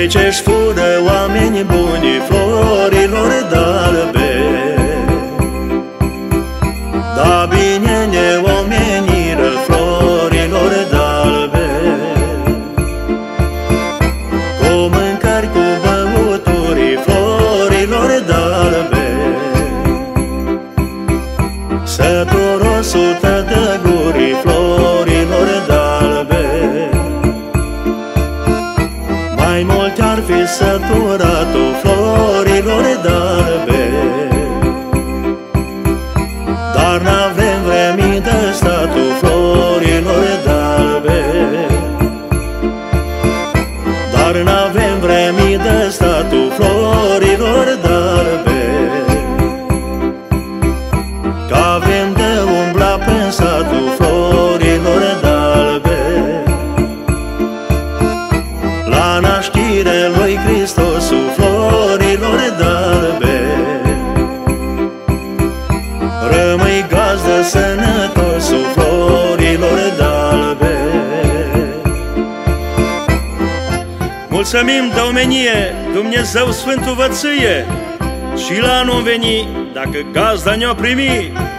Cei ce-și fură oameni buni florilor d'albe. Da bine ne omeniră florilor d'albe, cu mâncări, cu băuturi florilor d'albe. Sătură sută de guri florilor d'albe, mai mult ar fi săturatul florilor d'albe. Dar n-avem vremi de statul florilor d'albe, dar n-avem vremi de statul florilor d'albe. Că avem de umbla pe satul florilor d'albe, la naștire lui Hristosul florilor d'albe. Rămâi gazdă sănătosul florilor d'albe. Mulțumim de omenie, Dumnezeu Sfântul vă ție, și la anul veni, dacă gazda ne-o primi,